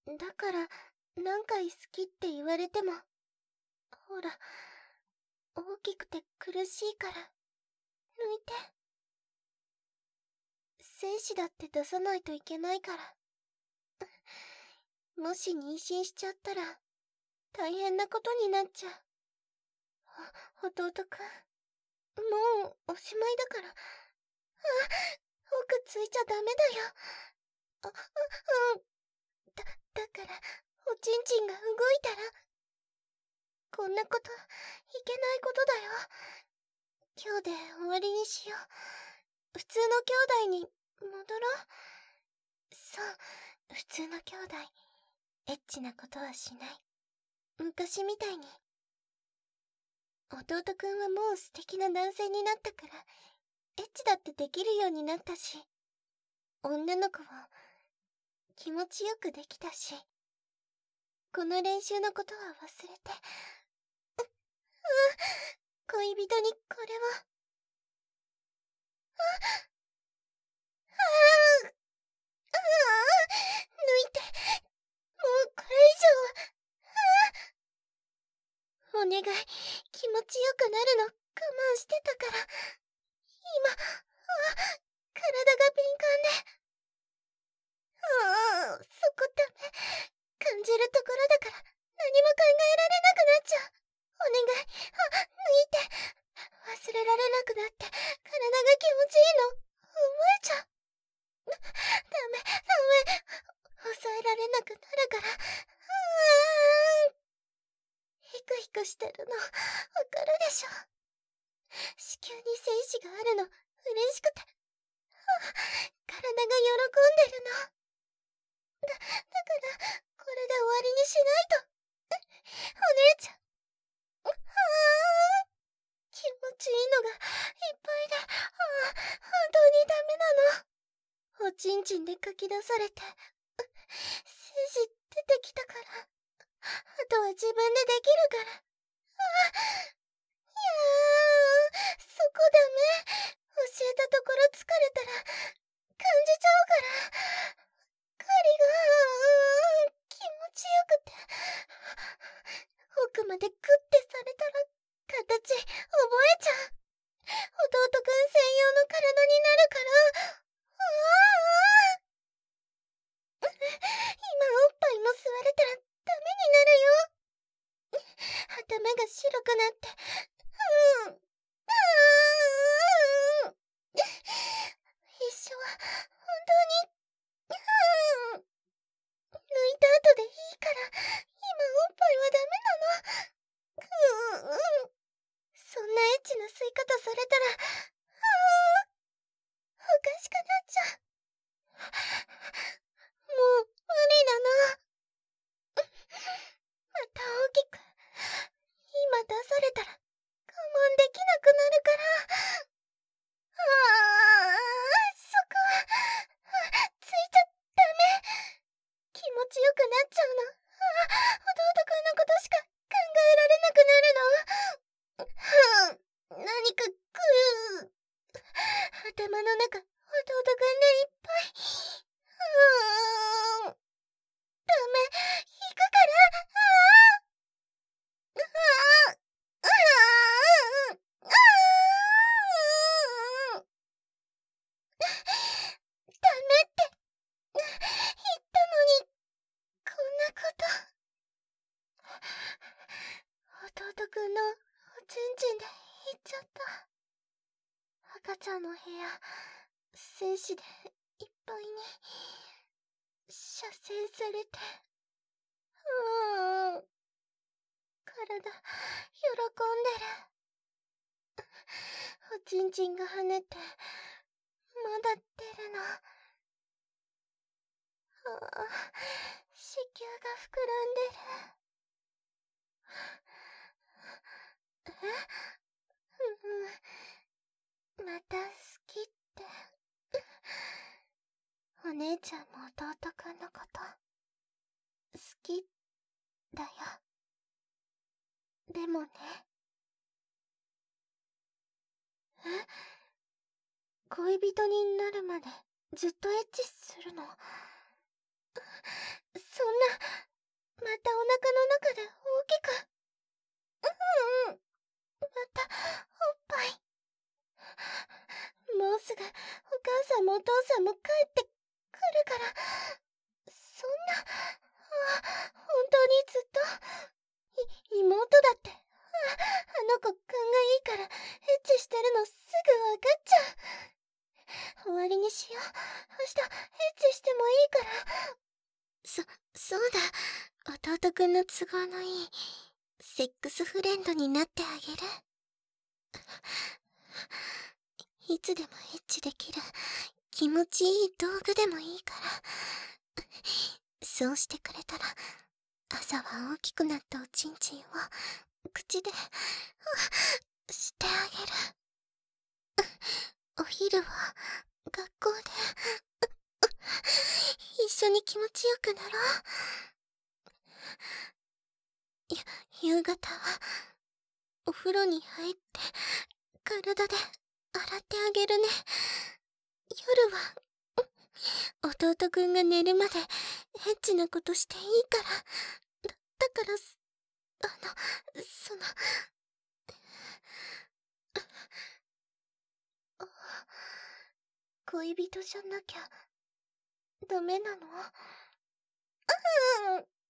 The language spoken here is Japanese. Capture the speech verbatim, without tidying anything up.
だから、何回好きって言われても、ほら、大きくて苦しいから、抜いて。精子だって出さないといけないから。もし妊娠しちゃったら、大変なことになっちゃう。弟くん、もうおしまいだから。あ、奥ついちゃダメだよ。あ、うん。だ、だから、おちんちんが動いたら。こんなこと、いけないことだよ。今日で終わりにしよう。普通の兄弟に戻ろう。そう、普通の兄弟。エッチなことはしない。昔みたいに。弟くんはもう素敵な男性になったから、エッチだってできるようになったし、女の子を気持ちよくできたし、この練習のことは忘れて、う、うん、恋人にこれを。あ、ああ、ああ、抜いて、もうこれ以上は、ああ、お願い、気持ちよくなるの我慢してたから、今、あ、体が敏感で。ああ、そこダメ。感じるところだから何も考えられなくなっちゃう。お願い、あ、抜いて。忘れられなくなって体が気持ちいいの覚えちゃう。ダメ、ダメ。抑えられなくなるから。ああ、ヒクヒクしてるのわかるでしょ。子宮に精子があるの嬉しくて、あ、体が喜んでるの。だ、だから、これで終わりにしないと。お姉ちゃん。ああ、気持ちいいのがいっぱいで、ああ、本当にダメなの。おちんちんでかき出されて、精子出てきたから。あとは自分でできるから。ああ、いやー、そこダメ。教えたところ疲れたら、感じちゃうから。狩りが、気持ちよくて。奥までグッてされたら、形、覚えちゃう。弟くん専用の体になるから。ああ、今おっぱいも吸われたらダメになるよ。頭が白くなって。うん。ああ、一緒は本当に、うん。抜いた後でいいから、今おっぱいはダメなの。うんうん。そんなエッチな吸い方されたら、ああ、おかしくなっちゃう。もう無理なの。また大きく、今出されたら我慢できなくなるから。ああ、そこは、ついちゃダメ。気持ちよくなっちゃうの。ああ、弟くんのことしか考えられなくなるの。はあ、何か来る。頭の中、弟くんでいっぱい。ああ、ダメ、行くから。ああ、ああ、ああ、ああ、ダメって言ったのに、こんなこと。弟くんのおちんちんで行っちゃった。赤ちゃんの部屋、精子でいっぱいに射精されて。うーん、体、喜んでる。おちんちんが跳ねて、まだ出るの。ああ、子宮が膨らんでる。え、うん、また好きって。お姉ちゃんも弟くんのこと好きだよ。でもね。え、恋人になるまでずっとエッチするの？そんな、 もお父さんも帰ってくるから、そんな、あ、本当にずっと、い、妹だって、あ、あの子勘がいいから、エッチしてるのすぐわかっちゃう。終わりにしよう。明日、エッチしてもいいから。そ、そうだ。弟くんの都合のいい、セックスフレンドになってあげる。いつでもエッチできる、気持ちいい道具でもいいから。そうしてくれたら、朝は大きくなったおちんちんを、口で、してあげる。お昼は、学校で、一緒に気持ちよくなろう。ゆ、夕方は、お風呂に入って、体で、洗ってあげるね。夜は、弟くんが寝るまで、エッチなことしていいから。だ、だから、あの、その、恋人じゃなきゃ、ダメなの？うん。